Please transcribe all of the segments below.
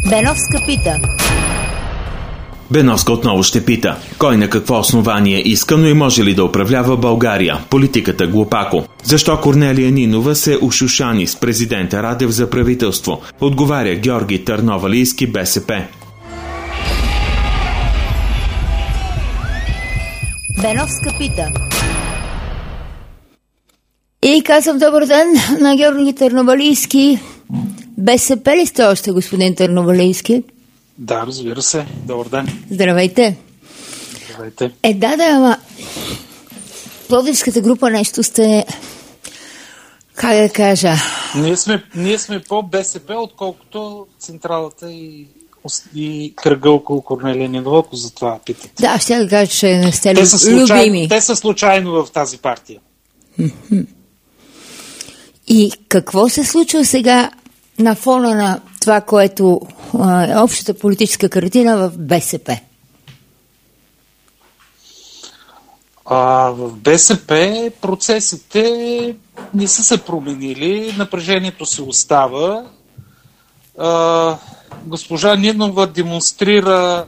Беновска пита. Беновска отново ще пита. Кой на какво основание иска, но и може ли да управлява България? Политиката глупако. Защо Корнелия Нинова се ушушани с президента Радев за правителство? Отговаря Георги Търновалийски, БСП. Беновска пита. И казвам добър ден на Георги Търновалийски. БСП ли сте още, господин Търновалийски? Да, разбира се. Добър ден. Здравейте. Здравейте. Ама Пловдивската група нещо сте, как да кажа... Ние сме по-БСП, отколкото централата и кръга около Корнелия Нинова, ако за това питате. Да, ще да кажа, че не сте любими. Те са случайно в тази партия. И какво се случва сега на фона на това, което е общата политическа картина в БСП? В БСП процесите не са се променили, напрежението се остава. Госпожа Нинова демонстрира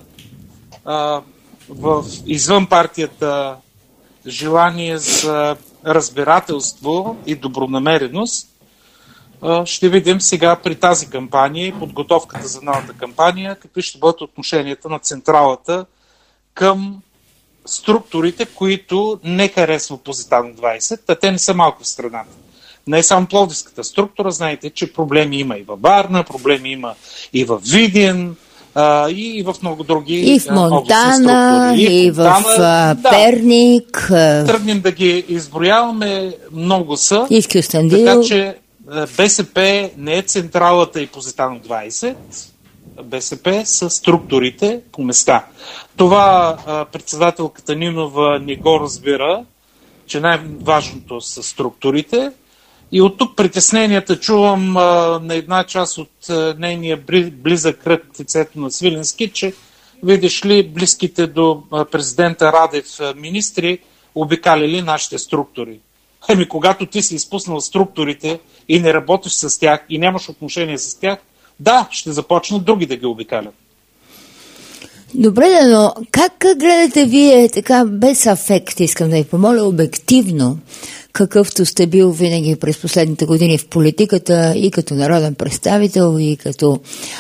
извън партията желание за разбирателство и добронамереност. Ще видим сега при тази кампания и подготовката за новата кампания какви ще бъдат отношенията на централата към структурите, които не харесва Позитано 20, а те не са малко в страната. Не само пловдивската структура, знаете, че проблеми има и във Варна, проблеми има и в Видин, и в много други и в Монтана, и в Перник. Тръгнем да ги изброяваме, много са. И в Кюстендил. Така че БСП не е централата и Позитано 20, БСП са структурите по места. Това председателката Нинова не го разбира, че най-важното са структурите. И от тук притесненията чувам на една част от нейния близък кръг в лицето на Свиленски, че видиш ли близките до президента Радев министри обикалили нашите структури. Когато ти си изпуснал структурите и не работиш с тях и нямаш отношение с тях, да, ще започнат други да ги обикалят. Добре, но как гледате вие така без афект, искам да ви помоля, обективно, какъвто сте бил винаги през последните години в политиката и като народен представител, и като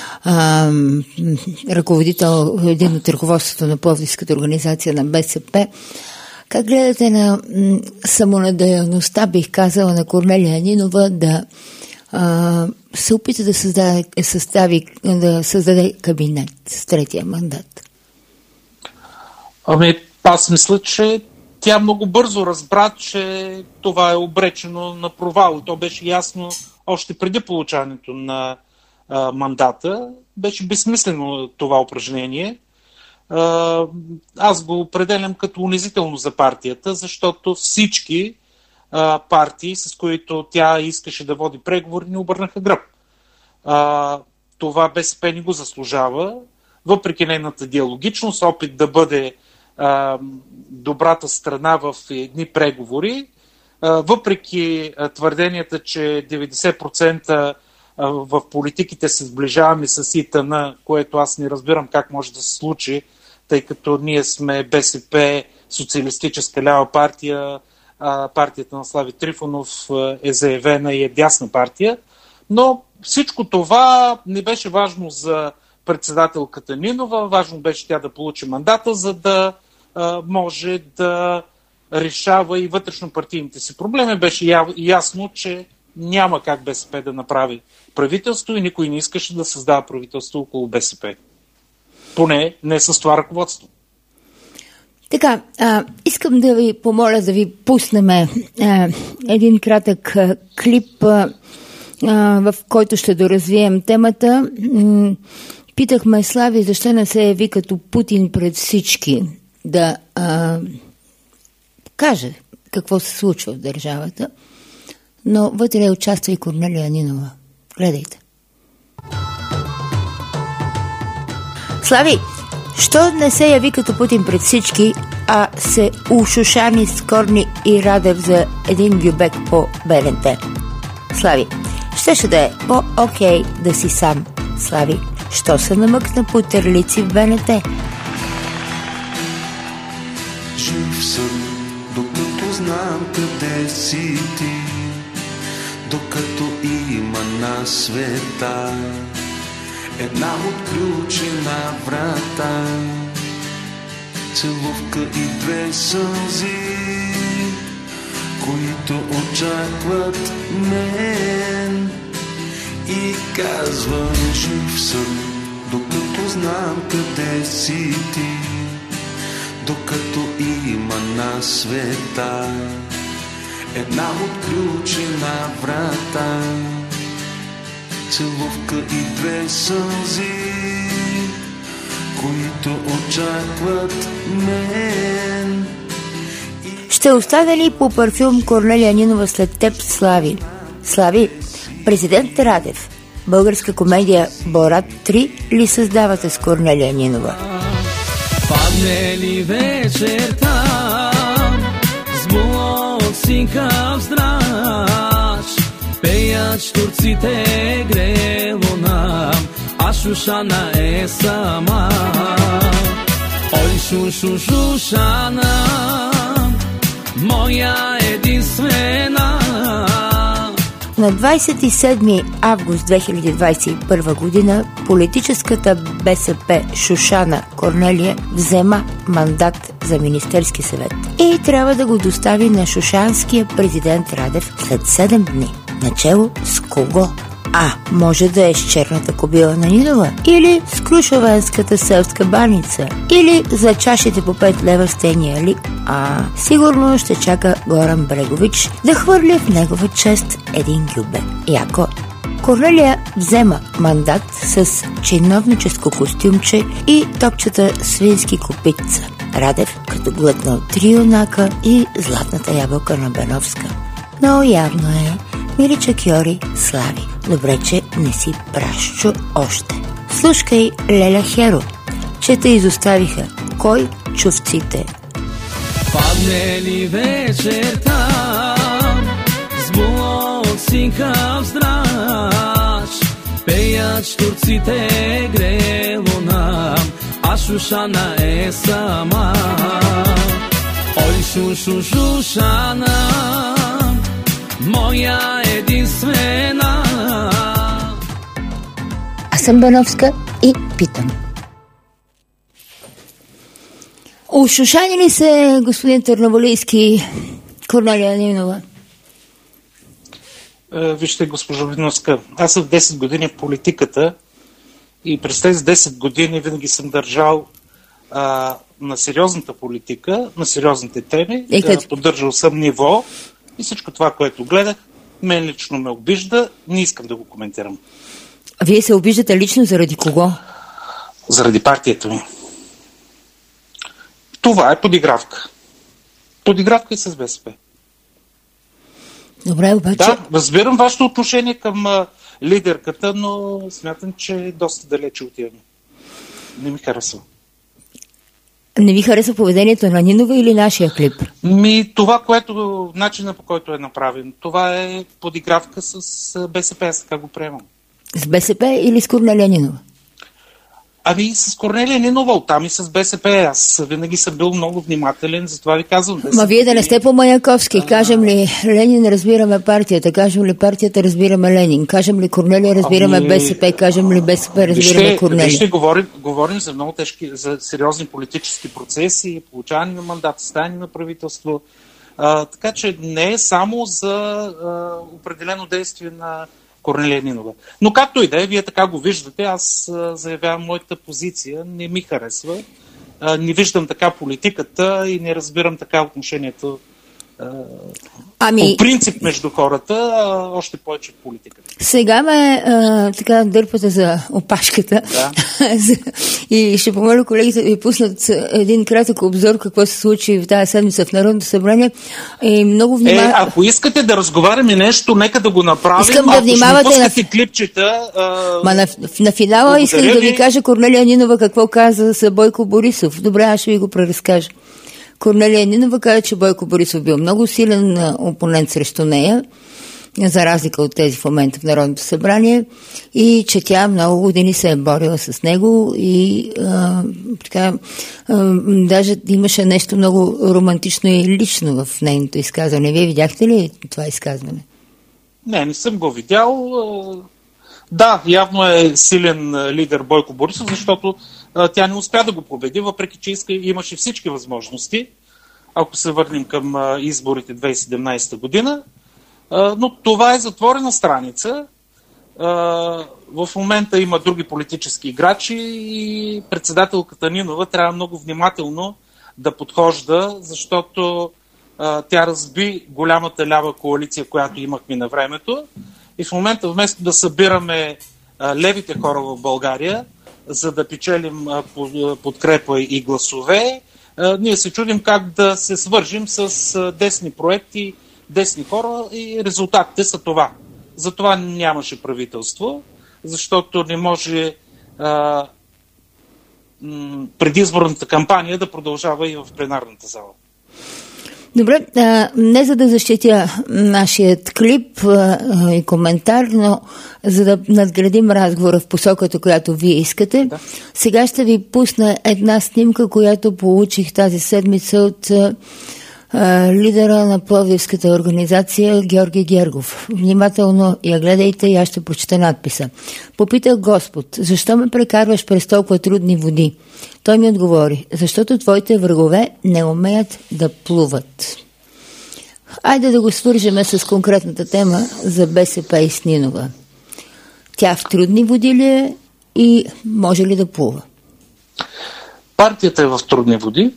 ръководител, един от ръководството на Пловдивската организация на БСП, как гледате на самонадеяността, бих казала, на Корнелия Нинова да се опита да създаде кабинет с третия мандат? Аз мисля, че тя много бързо разбра, че това е обречено на провал. То беше ясно още преди получаването на мандата. Беше безсмислено това упражнение. Аз го определям като унизително за партията, защото всички партии, с които тя искаше да води преговори, не обърнаха гръб. Това БСП не го заслужава, въпреки нейната диалогичност, опит да бъде добрата страна в едни преговори, въпреки твърденията, че 90% в политиките се сближаваме с ИТН, което аз не разбирам как може да се случи, тъй като ние сме БСП, социалистическа лява партия, партията на Слави Трифонов е заявена и е дясна партия, но всичко това не беше важно за председателката Нинова, важно беше тя да получи мандата, за да може да решава и вътрешно-партийните си проблеми. Беше ясно, че няма как БСП да направи правителство и никой не искаше да създава правителство около БСП. Поне не с това ръководство. Така, искам да ви помоля да ви пуснем един кратък клип, в който ще доразвием темата. Питахме Слави, защо не се яви като Путин пред всички да каже какво се случва в държавата, но вътре участва и Корнелия Нинова. Гледайте. Слави, що не се яви като Путин пред всички, а се ушушани с Корни и Радев за един гюбек по БНТ? Слави, щеше да е по-окей да си сам, Слави. Що се намъкна по терлици в БНТ? Жив съм, докато знам къде си ти, докато има на света една отключена врата, целувка и две сълзи, които очакват мен. И казвам, жив съм, докато знам къде си ти, докато има на света една отключена врата, целувка и две сълзи, които очакват мен. Ще оставя ли по парфюм Корнелия Нинова след теб, Слави? Слави, президент Радев, българска комедия Борат 3 ли създавате с Корнелия Нинова? Падне ли вечерта, с булоцинка в здраж, пеят турците грело нам, а Шушана е сама. Ой, Шушана, моя единствена. На 27 август 2021 година политическата БСП Шушана Корнелия взема мандат за Министерски съвет и трябва да го достави на шушанския президент Радев след 7 дни. Начело с кого? Може да е с черната кобила на Нинова, или с крушовенската селска баница, или за чашите по 5 лева с тения лик. Сигурно ще чака Горан Брегович да хвърли в негова чест един гюбе. Яко. Корнелия взема мандат с чиновническо костюмче и топчета свински копитца. Радев като глътнал 3 юнака и златната ябълка на Беновска. Но явно е, мили чакьори, Слави, добре, че не си пращчо още. Слушкай, Леля Херо, че те изоставиха. Кой чувците? Падне ли вечерта, с булоцинка в здраж, пеят турците грело нам, а Шушана е сама. Ой, Шушана, моя единствена. Аз съм Бановска и питам. Ушушани ли се, господин Търновалийски, Корнелия Нинова? Вижте, госпожо Бановска, аз съм 10 години в политиката и през тези 10 години винаги съм държал на сериозната политика, на сериозните теми, поддържал съм ниво. И всичко това, което гледах, мен лично ме обижда. Не искам да го коментирам. А вие се обиждате лично заради кого? Заради партията ми. Това е подигравка. Подигравка и с БСП. Добре, обаче... Да, разбирам вашето отношение към лидерката, но смятам, че доста далече отиваме. Не ми харесва. Не ви харесва поведението на Нинова или нашия клип? Това, което, начина по който е направен, това е подигравка с БСП, аз така го приемам. С БСП или с Корнелия Нинова? С Корнелия Нинова, оттам и с БСП. Аз винаги съм бил много внимателен, затова ви казвам. Вие да не сте по Маяковски. Кажем ли Ленин, разбираме партията, кажем ли партията, разбираме Ленин, кажем ли Корнелия, разбираме БСП, кажем ли БСП, разбираме Корнелия. Вижте, говорим за много тежки, за сериозни политически процеси, получаване на мандат, стане на правителство. Така че не е само за определено действие на Корнелия Нинова. Но както и да е, вие така го виждате, аз заявявам моята позиция, не ми харесва, не виждам така политиката и не разбирам така отношението по принцип между хората, още повече в политиката. Сега ме така дърпате за опашката. Да. И ще помоля колегите да ви пуснат един кратък обзор какво се случи в тази седмица в Народното събрание. И много внимавате. Ако искате да разговаряме нещо, нека да го направим. Искам да внимавате на клипчета. На финала исках да ви кажа Корнелия Нинова какво каза за Бойко Борисов. Добре, аз ще ви го преразкажа. Корнелия Нинова каза, че Бойко Борисов бил много силен опонент срещу нея за разлика от тези в момента в Народното събрание, и че тя много години се е борила с него и даже имаше нещо много романтично и лично в нейното изказване. Вие видяхте ли това изказване? Не съм го видял. Да, явно е силен лидер Бойко Борисов, защото тя не успя да го победи, въпреки че имаше всички възможности, ако се върнем към изборите 2017 година. Но това е затворена страница. В момента има други политически играчи и председателката Нинова трябва много внимателно да подхожда, защото тя разби голямата лява коалиция, която имахме на времето. И в момента, вместо да събираме левите хора в България, за да печелим подкрепа и гласове, ние се чудим как да се свържим с десни проекти, десни хора, и резултатите са това. Затова нямаше правителство, защото не може предизборната кампания да продължава и в пленарната зала. Добре, не за да защитя нашият клип и коментар, но за да надградим разговора в посоката, която вие искате, да. Сега ще ви пусна една снимка, която получих тази седмица от лидера на Пловдивската организация Георги Гергов. Внимателно я гледайте и аз ще прочета надписа. Попитах Господ, защо ме прекарваш през толкова трудни води? Той ми отговори, защото твоите врагове не умеят да плуват. Айде да го свържеме с конкретната тема за БСП и Снинова. Тя в трудни води ли е и може ли да плува? Партията е в трудни води.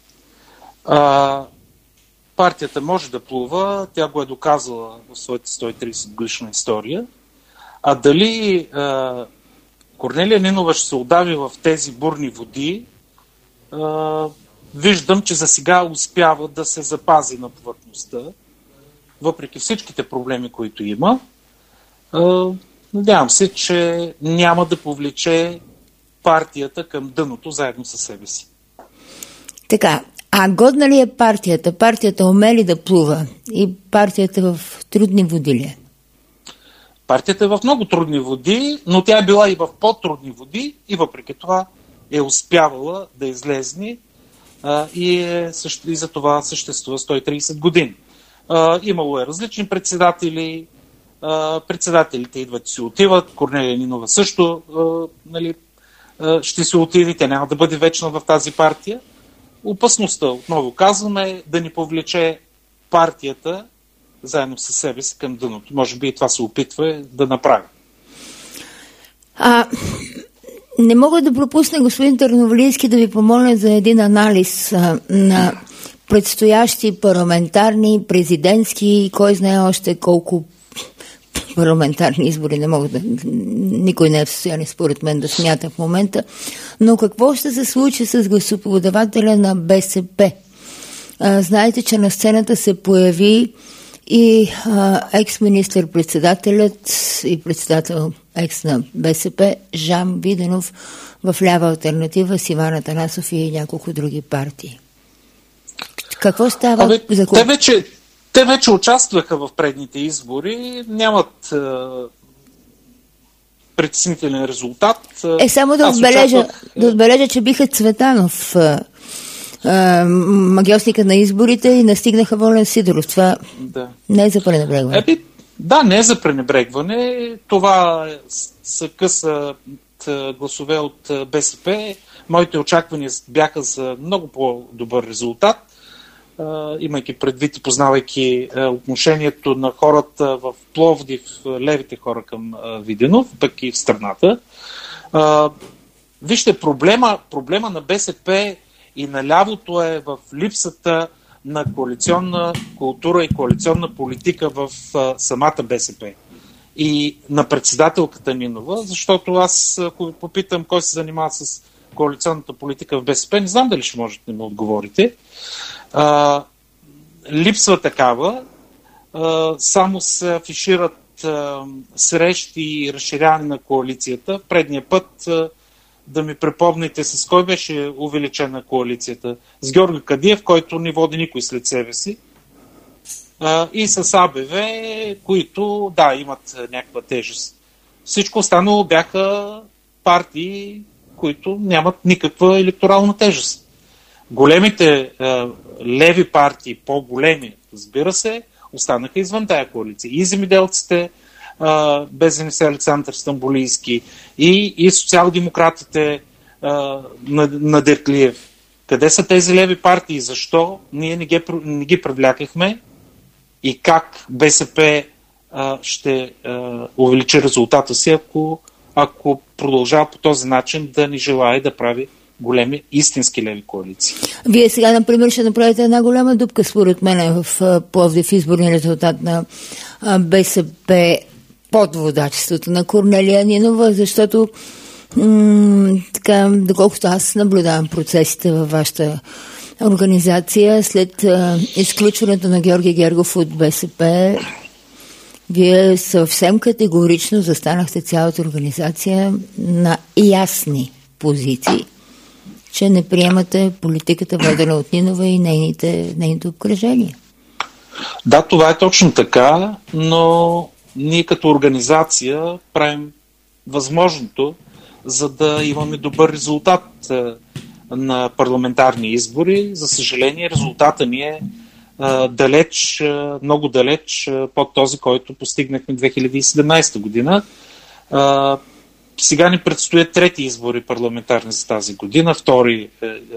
Партията може да плува, тя го е доказала в своята 130 годишна история. А дали Корнелия Нинова ще се удави в тези бурни води, виждам, че за сега успява да се запази на повърхността, въпреки всичките проблеми, които има. Надявам се, че няма да повлече партията към дъното заедно със себе си. Така, а годна ли е партията? Партията уме ли да плува? И партията в трудни води ли е? Партията е в много трудни води, но тя е била и в по-трудни води и въпреки това е успявала да излезне и за това съществува 130 години. Имало е различни председатели, председателите идват и си отиват, Корнелия Нинова също ще се отиде, тя няма да бъде вечна в тази партия. Опасността, отново казваме, да ни повлече партията заедно със себе си към дъното. Може би и това се опитва да направи. Не мога да пропусна, господин Търновалийски, да ви помоля за един анализ на предстоящи парламентарни, президентски и кой знае още колко парламентарни избори не могат никой не е в състояние според мен да смята в момента. Но какво ще се случи с гласоподавателя на БСП? Знаете, че на сцената се появи и екс-министър-председателят и председател екс на БСП Жан Виденов в лява алтернатива с Иван Атанасов и няколко други партии. Какво става? Те вече участваха в предните избори, нямат притеснителен резултат. Само да отбележа, че биха Цветанов, магиосника на изборите, и настигнаха Волен Сидоров. Това не е за пренебрегване. Да, не е за пренебрегване. Това са къса гласове от БСП. Моите очаквания бяха за много по-добър резултат, имайки предвид и познавайки отношението на хората в Пловдив, левите хора към Виденов, пък и в страната. Вижте, проблема на БСП и на лявото е в липсата на коалиционна култура и коалиционна политика в самата БСП. И на председателката Нинова, защото аз, ако ви попитам кой се занимава с коалиционната политика в БСП, не знам дали ще можете да ми отговорите. Липсва такава, само се афишират срещи и разширяване на коалицията. Предния път, да ми припомните, с кой беше увеличена коалицията? С Георги Кадиев, който не води никой след себе си. и с АБВ, които, да, имат някаква тежест. Всичко останало бяха партии, които нямат никаква електорална тежест. Големите леви партии, по-големи, разбира се, останаха извън тая коалиция. И земеделците, без Александър Стамболийски, и социал-демократите на Дертлиев. Къде са тези леви партии? Защо ние не ги привлякахме? И как БСП ще увеличи резултата си, ако продължава по този начин да не желае да прави големи истински леви коалиции. Вие сега, например, ще направите една голяма дупка, според мен, в Пловдив, изборния резултат на БСП под водачеството на Корнелия Нинова, защото така, доколкото аз наблюдавам процесите във вашата организация, след изключването на Георги Гергов от БСП, вие съвсем категорично застанахте цялата организация на ясни позиции, че не приемате политиката, водена от Нинова и нейните обкръжения. Да, това е точно така, но ние като организация правим възможното, за да имаме добър резултат на парламентарни избори. За съжаление, резултата ни е много далеч под този, който постигнахме 2017 година. Сега ни предстоят трети избори парламентарни за тази година, втори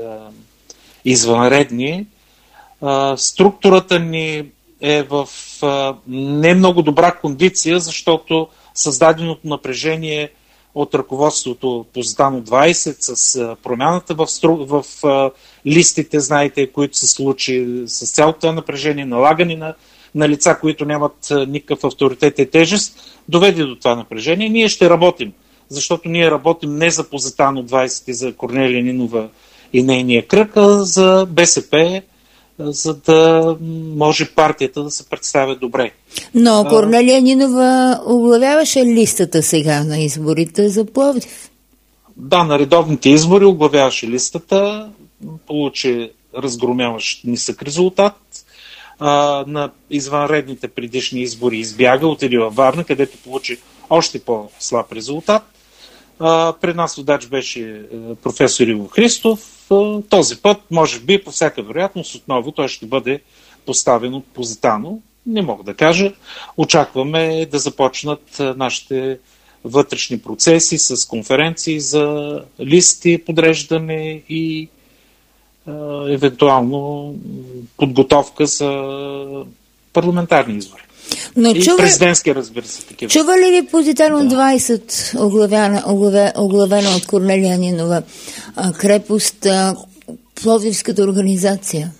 извънредни. Структурата ни е в не много добра кондиция, защото създаденото напрежение от ръководството Позитано 20 с промяната в листите, знаете, които се случи, с цялото напрежение, налагане на лица, които нямат никакъв авторитет и тежест, доведе до това напрежение. Ние ще работим, защото ние работим не за Позитано 20 и за Корнелия Нинова и нейния кръг, а за БСП, за да може партията да се представя добре. Но Корнелия Нинова оглавяваше листата сега на изборите за Пловдив. Да, на редовните избори оглавяваше листата, получи разгромяващ нисък резултат. На извънредните предишни избори избяга, отиде във Варна, където получи още по-слаб резултат. Пред нас водач беше професор Иво Христов. Този път, може би, по всяка вероятност, отново той ще бъде поставен от Позитано. Не мога да кажа. Очакваме да започнат нашите вътрешни процеси с конференции за листи, подреждане и евентуално подготовка за парламентарни избори. Но и президентски, разбира се, такива. Чува ли ви Позитано 20, оглавена от Корнелия Нинова, крепост, Пловдивската организация?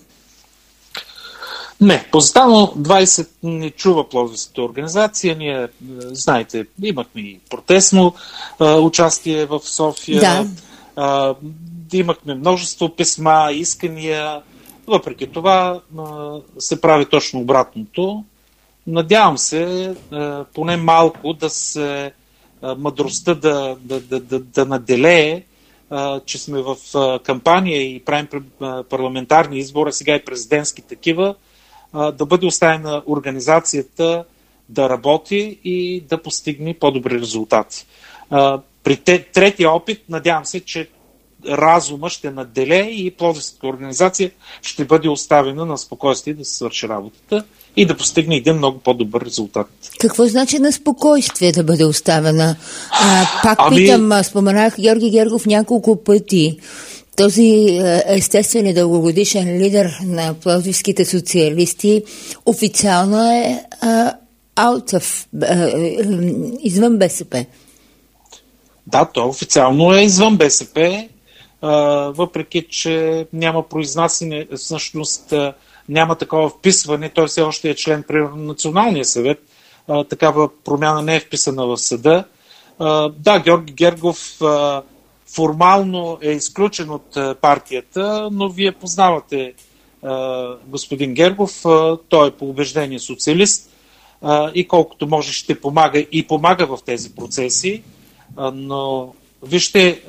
Не, Позитано 20 не чува Пловдивската организация. Ние, знаете, имахме и протестно участие в София. Да. Имахме множество писма, искания. Въпреки това се прави точно обратното. Надявам се поне малко да се мъдростта да наделее, че сме в кампания и правим парламентарни избори, сега и президентски такива, да бъде оставена организацията да работи и да постигне по-добри резултати. При третия опит, надявам се, че разума ще наделее и Пловдивската организация ще бъде оставена на спокойствие да се свърши работата и да постигне един много по-добър резултат. Какво значи на спокойствие да бъде оставена? Питам, споменах Георги Гергов няколко пъти. Този естествен и дългогодишен лидер на пловдивските социалисти официално е извън БСП. Да, то официално е извън БСП, въпреки че няма произнасяне, всъщност няма такова вписване, той все още е член при Националния съвет, такава промяна не е вписана в съда. Да, Георги Гергов формално е изключен от партията, но вие познавате господин Гергов, той е по убеждение социалист и колкото може ще помага и помага в тези процеси, но вижте,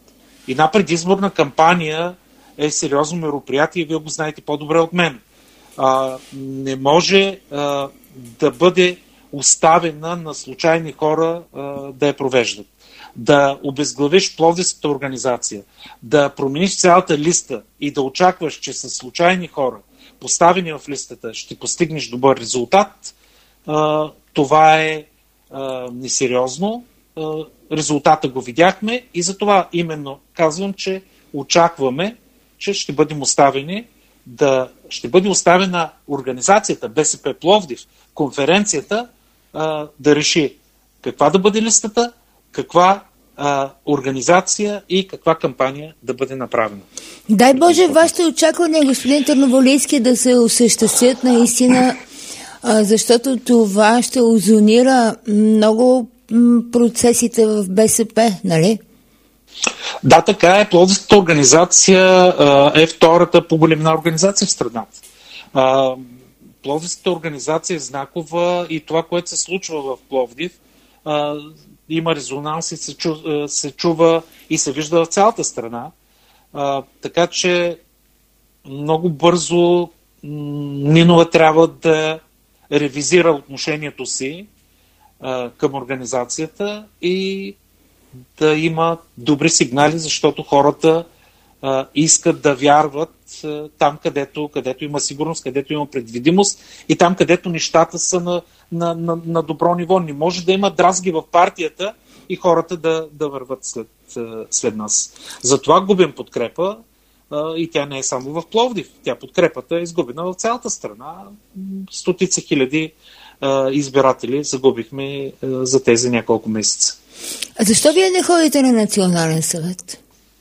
една предизборна кампания е сериозно мероприятие и вие го знаете по-добре от мен. Не може да бъде оставена на случайни хора да я провеждат. Да обезглавиш Пловдивската организация, да промениш цялата листа и да очакваш, че с случайни хора, поставени в листата, ще постигнеш добър резултат, това е несериозно. Резултата го видяхме и затова именно казвам, че очакваме, че ще бъдем оставени ще бъде оставена организацията БСП Пловдив, конференцията, да реши каква да бъде листата, каква организация и каква кампания да бъде направена. Дай Боже, вашите очаквания, господин Търновалийски, да се осъществят наистина, защото това ще озонира много процесите в БСП, нали? Да, така е. Пловдивската организация е втората по големина организация в страната. Пловдивската организация е знакова и това, което се случва в Пловдив, има резонанс и се чува и се вижда в цялата страна. Така че много бързо Нинова трябва да ревизира отношението си към организацията и да има добри сигнали, защото хората искат да вярват там, където има сигурност, където има предвидимост и там, където нещата са на добро ниво. Не може да има дразги в партията и хората да върват след нас. Затова губим подкрепа и тя не е само в Пловдив. Подкрепата е изгубена в цялата страна. Стотици хиляди избиратели загубихме за тези няколко месеца. А защо вие не ходите на Национален съвет?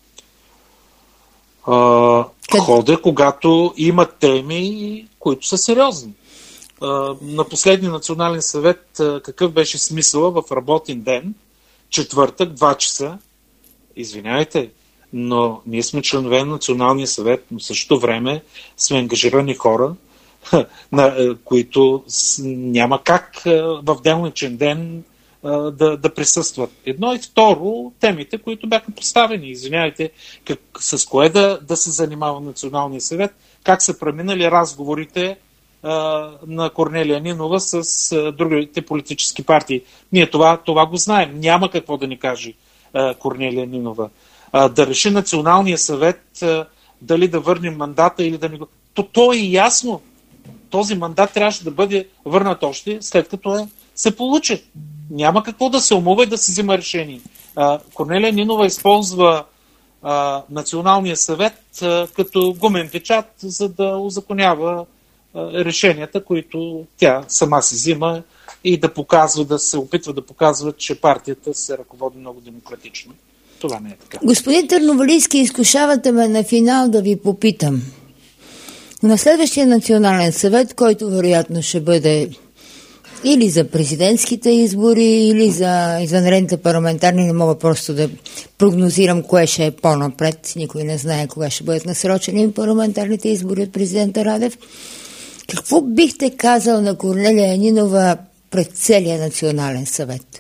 Ходя, когато има теми, които са сериозни. На последния Национален съвет какъв беше смисъла в работен ден, четвъртък, 2 часа? Извинявайте, но ние сме членове на Националния съвет, но в същото време сме ангажирани хора, които няма как в делничен ден да присъстват. Едно и второ, темите, които бяха поставени. Извинявайте, с кое да се занимава Националния съвет, как са преминали разговорите на Корнелия Нинова с другите политически партии. Ние това го знаем. Няма какво да ни каже Корнелия Нинова. Да реши Националния съвет дали да върнем мандата или да не го... То е ясно. Този мандат трябваше да бъде върнат още след като се получи. Няма какво да се умува и да се взима решение. Корнелия Нинова използва Националния съвет като гумен печат, за да узаконява решенията, които тя сама си взима и да се опитва да показва, че партията се ръководи много демократично. Това не е така. Господин Търновалийски, изкушавате ме на финал да ви попитам. На следващия Национален съвет, който вероятно ще бъде или за президентските избори, или за извънредните парламентарни, не мога просто да прогнозирам кое ще е по-напред. Никой не знае кога ще бъдат насрочени парламентарните избори от президента Радев. Какво бихте казал на Корнелия Нинова пред целия Национален съвет?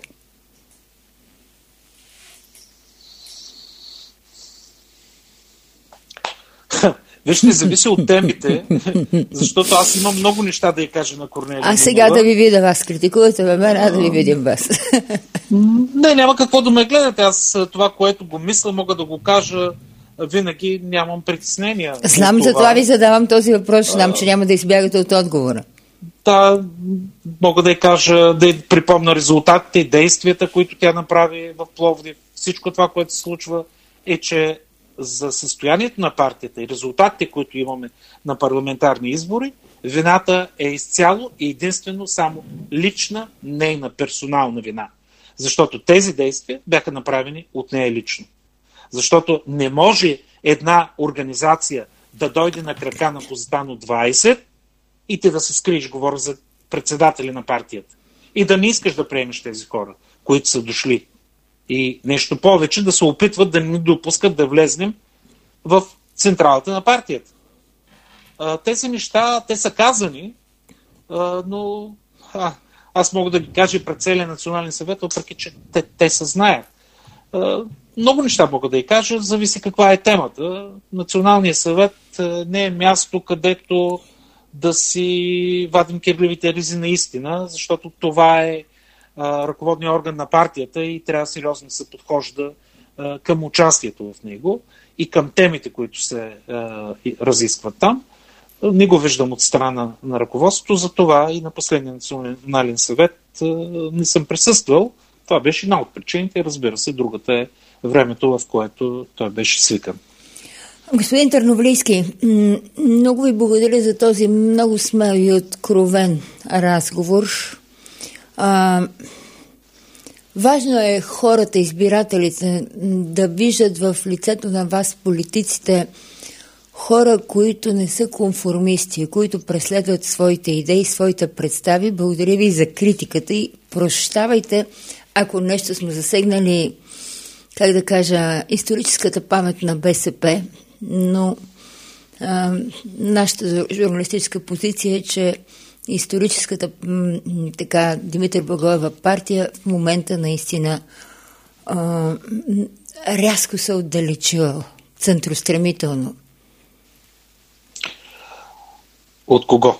Вижте, зависи от темите, защото аз имам много неща да я кажа на Корнелия Нинова. А сега да ви видя вас, критикувате ме мен, а да ви видим вас. Не, няма какво да ме гледате. Аз това, което го мисля, мога да го кажа винаги, нямам притеснения. Знам, за това ви задавам този въпрос, знам, че няма да избягате от отговора. Да, мога да я кажа, да я припомня резултатите и действията, които тя направи в Пловдив. Всичко това, което се случва, е, че за състоянието на партията и резултатите, които имаме на парламентарни избори, вината е изцяло и единствено само лична, нейна, персонална вина. Защото тези действия бяха направени от нея лично. Защото не може една организация да дойде на крака на Позитано 20 и ти да се скриеш, говоря за председатели на партията, и да не искаш да приемеш тези хора, които са дошли. И нещо повече, да се опитват да не допускат да влезнем в централата на партията. Тези неща, те са казани, но аз мога да ги кажа пред целия Национален съвет, въпреки че те се знаят. Много неща мога да ги кажа, зависи каква е темата. Националният съвет не е място, където да си вадим кирливите ризи наистина, защото това е ръководният орган на партията и трябва сериозно да се подхожда към участието в него и към темите, които се разискват там. Не го виждам от страна на ръководството, затова и на последния национален съвет не съм присъствал. Това беше една от причините, разбира се, другата е времето, в което той беше свикан. Господин Търновалийски, много ви благодаря за този много смел и откровен разговор. Важно е хората, избирателите, да виждат в лицето на вас, политиците, хора, които не са конформисти, които преследват своите идеи, своите представи. Благодаря ви за критиката и прощавайте, ако нещо сме засегнали, как да кажа, историческата памет на БСП, но нашата журналистическа позиция е, че историческата така Димитър Благоева партия в момента наистина рязко се отдалечила, центростремително. От кого?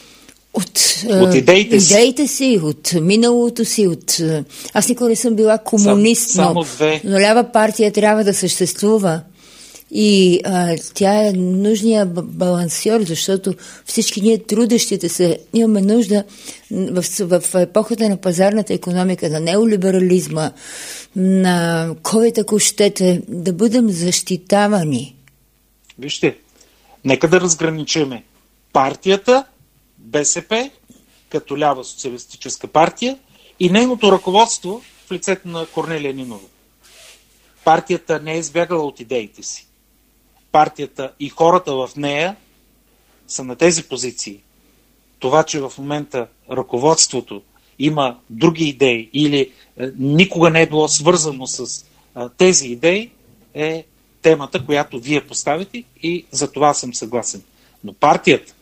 От идеите си. Идеите си, от миналото си, Аз никога не съм била комунист, но лява партия трябва да съществува. И тя е нужния балансьор, защото всички ние трудещите се имаме нужда в епохата на пазарната икономика, на неолиберализма, на COVID, ако щете, да бъдем защитавани. Вижте, нека да разграничиме партията, БСП, като лява социалистическа партия и нейното ръководство в лицето на Корнелия Нинова. Партията не е избягала от идеите си. Партията и хората в нея са на тези позиции. Това, че в момента ръководството има други идеи или никога не е било свързано с тези идеи, е темата, която вие поставите и за това съм съгласен. Но партията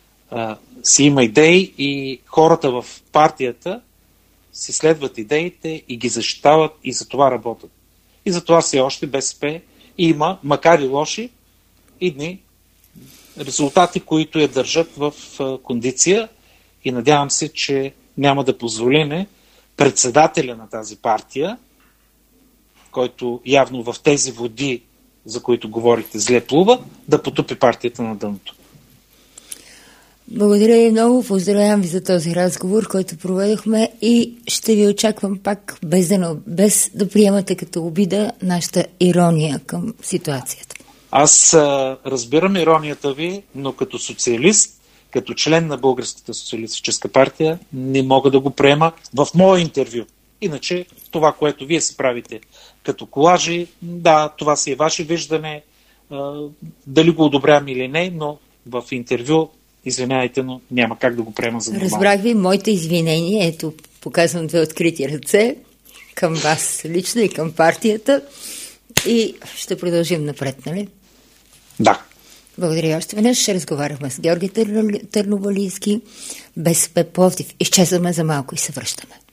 си има идеи и хората в партията си следват идеите и ги защитават и за това работят. И за това все още БСП има, макар и лоши, идни резултати, които я държат в кондиция и надявам се, че няма да позволиме председателя на тази партия, който явно в тези води, за които говорите, зле плува, да потупи партията на дъното. Благодаря ви много, поздравявам ви за този разговор, който проведохме и ще ви очаквам пак, без да приемате като обида нашата ирония към ситуацията. Аз разбирам иронията ви, но като социалист, като член на Българската социалистическа партия, не мога да го приема в мое интервю. Иначе това, което вие си правите като колажи, да, това си е ваше виждане, дали го одобрявам или не, но в интервю, извинявайте, но няма как да го приема за нормално. Разбрах ви, моите извинения, ето, показвам две открити ръце към вас лично и към партията и ще продължим напред, нали? Да. Благодаря още веднъж. Ще разговаряхме с Георги Търновалийски, БСП Пловдив. Изчезваме за малко и се връщаме.